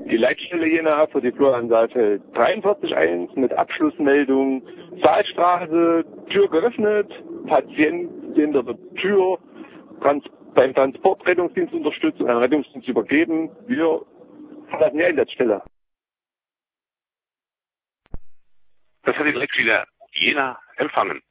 Die Leitstelle Jena für die Flurlandsaalfeld 43.1 mit Abschlussmeldung. Saalstraße, Tür geöffnet, Patient hinter der Tür, beim Transport Rettungsdienst unterstützt und an Rettungsdienst übergeben. Wir verlassen die Einsatzstelle. Das hat die Leitstelle Jena empfangen.